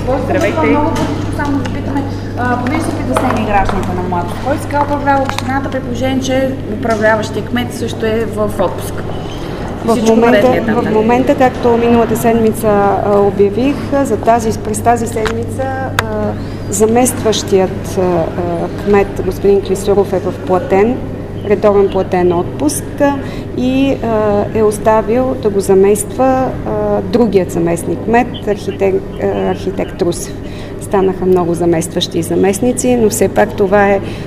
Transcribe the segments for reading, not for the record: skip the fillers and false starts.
Здравейте! Много бързо само да питаме, понеже са притеснени гражданите на Младост, кой сега управлява общината, при положение, че управляващия кмет също е в отпуск? В момента, както миналата седмица обявих, през тази седмица заместващият кмет господин Клисуров е в редовен платен отпуск и е оставил да го замества другият заместник кмет, архитект Русев. Станаха много заместващи и заместници, но все пак това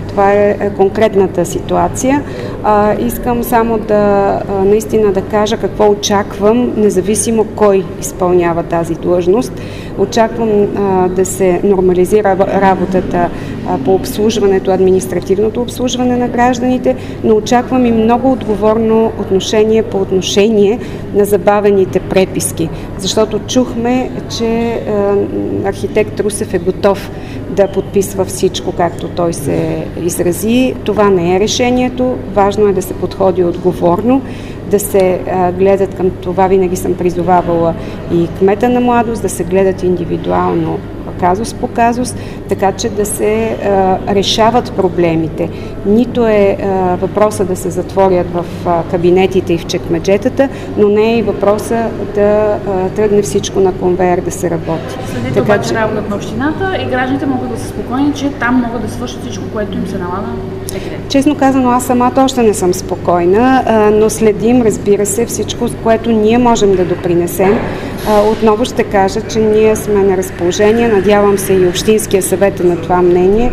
е конкретната ситуация. Искам само наистина да кажа какво очаквам, независимо кой изпълнява тази длъжност. Очаквам да се нормализира работата по обслужването, административното обслужване на гражданите, но очаквам и много отговорно отношение по отношение на забавените преписки. Защото чухме, че архитект Русев е готов да подписва всичко, както той се изрази. Това не е решението. Важно е да се подходи отговорно, да се гледат към това. Винаги съм призовавала и кмета на Младост да се гледат индивидуално казус по казус, така че да се решават проблемите. Нито е въпроса да се затворят в кабинетите и в чекмеджетата, но не е и въпроса да тръгне всичко на конвейер да се работи. Следите обаче работата на общината и гражданите могат да са спокойни, че там могат да свършат всичко, което им се налага. Честно казано, аз самата още не съм спокойна, но следим, разбира се, всичко, с което ние можем да допринесем. Отново ще кажа, че ние сме на разположение, надявам се и Общинския съвет на това мнение,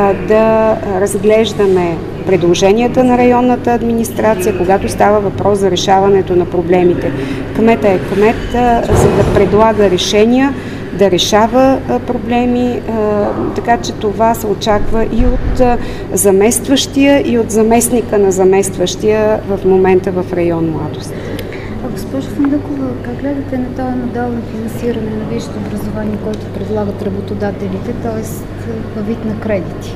да разглеждаме предложенията на районната администрация, когато става въпрос за решаването на проблемите. Кмета е кмет, за да предлага решения, да решава проблеми, така че това се очаква и от заместващия, и от заместника на заместващия в момента в район Младост. Госпожо Фандъкова, как гледате на този модел на финансиране на висшето образование, който предлагат работодателите, т.е. във вид на кредити?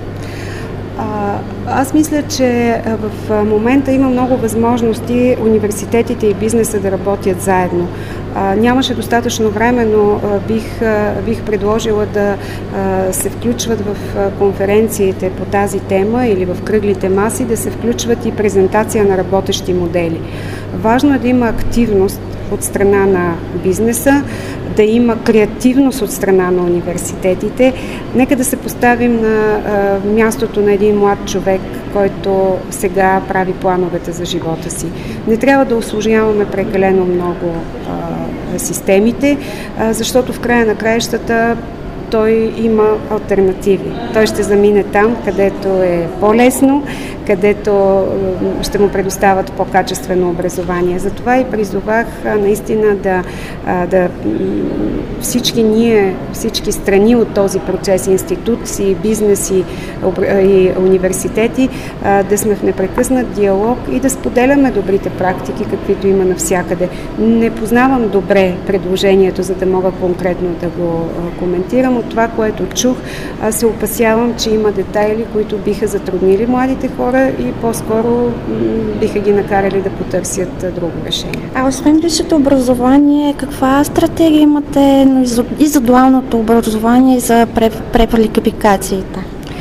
Аз мисля, че в момента има много възможности университетите и бизнеса да работят заедно. Нямаше достатъчно време, но бих предложила да се включват в конференциите по тази тема или в кръглите маси, да се включват и презентация на работещи модели. Важно е да има активност от страна на бизнеса, да има креативност от страна на университетите. Нека да се поставим на мястото на един млад човек, който сега прави плановете за живота си. Не трябва да усложняваме прекалено много системите, защото в края на краищата той има алтернативи. Той ще замине там, където е по-лесно, където ще му предоставят по-качествено образование. Затова и призовах наистина да всички ние, всички страни от този процес, институции, бизнес и университети, да сме в непрекъснат диалог и да споделяме добрите практики, каквито има навсякъде. Не познавам добре предложението, за да мога конкретно да го коментирам. От това, което чух, се опасявам, че има детайли, които биха затруднили младите хора и по-скоро биха ги накарали да потърсят друго решение. Освен висшето образование, каква стратегия имате и за дуалното образование и за преквалификациите?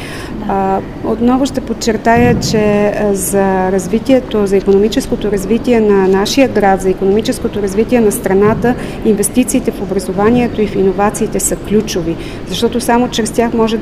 Отново ще подчертая, че за развитието, за икономическото развитие на нашия град, за икономическото развитие на страната, инвестициите в образованието и в иновациите са ключови, защото само чрез тях може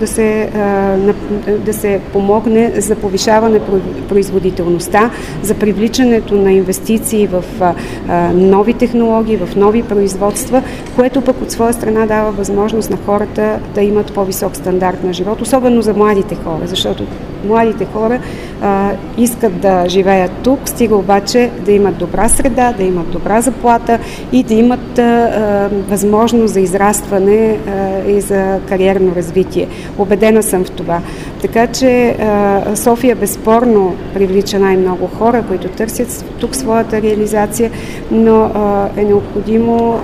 да се помогне за повишаване производителността, за привличането на инвестиции в нови технологии, в нови производства, което пък от своя страна дава възможност на хората да имат по-висок стандарт на живот, особено за младите хора, защото младите хора искат да живеят тук, стига обаче да имат добра среда, да имат добра заплата и да имат възможност за израстване и за кариерно развитие. Убедена съм в това. Така че София безспорно привлича най-много хора, които търсят тук своята реализация, но е необходимо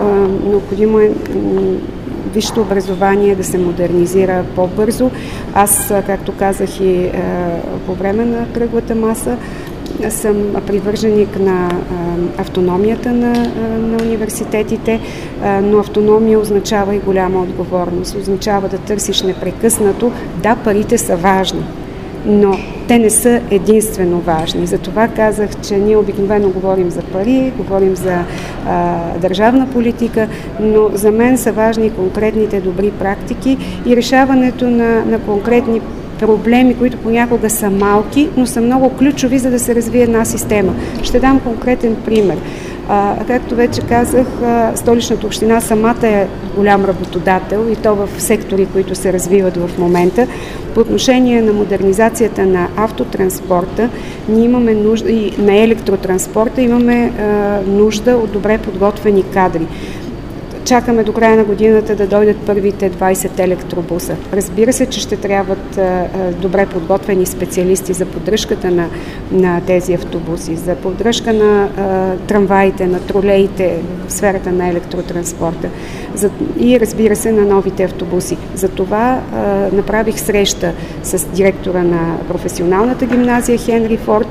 висшето образование да се модернизира по-бързо. Аз, както казах и по време на кръглата маса, съм привърженик на автономията на университетите, но автономия означава и голяма отговорност. Означава да търсиш непрекъснато. Да, парите са важни, но те не са единствено важни. Затова казах, че ние обикновено говорим за пари, говорим за държавна политика, но за мен са важни конкретните добри практики и решаването на конкретни проблеми, които понякога са малки, но са много ключови, за да се развие една система. Ще дам конкретен пример. Както вече казах, Столичната община самата е голям работодател и то в сектори, които се развиват в момента. По отношение на модернизацията на автотранспорта, ние имаме нужда и на електротранспорта, имаме нужда от добре подготвени кадри. Чакаме до края на годината да дойдат първите 20 електробуса. Разбира се, че ще трябват добре подготвени специалисти за поддръжката на тези автобуси, за поддръжка на трамваите, на тролеите в сферата на електротранспорта и разбира се на новите автобуси. Затова направих среща с директора на професионалната гимназия Хенри Форд.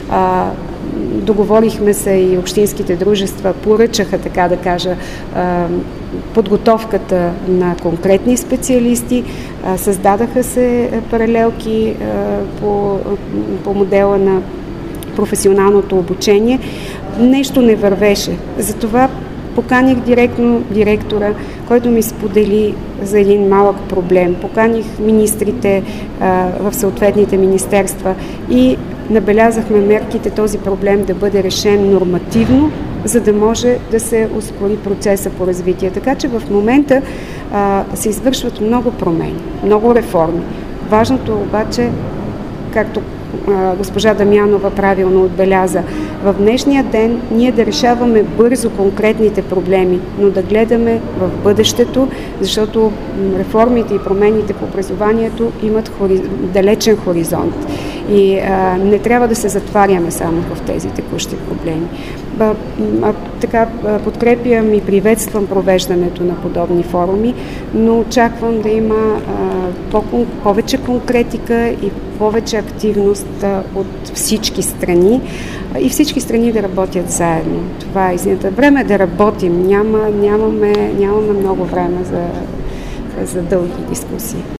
Договорихме се и общинските дружества поръчаха, така да кажа, подготовката на конкретни специалисти, създадаха се паралелки по модела на професионалното обучение. Нещо не вървеше. Затова поканих директно директора, който ми сподели за един малък проблем. Поканих министрите в съответните министерства и набелязахме мерките този проблем да бъде решен нормативно, за да може да се ускори процеса по развитие. Така че в момента се извършват много промени, много реформи. Важното обаче, както госпожа Дамянова правилно отбеляза, в днешния ден ние да решаваме бързо конкретните проблеми, но да гледаме в бъдещето, защото реформите и промените по образованието имат далечен хоризонт. И не трябва да се затваряме само в тези текущи проблеми. Така подкрепям и приветствам провеждането на подобни форуми, но очаквам да има повече конкретика и повече активност от всички страни и всички страни да работят заедно. Това е истината. Време е да работим. Нямаме много време за дълги дискусии.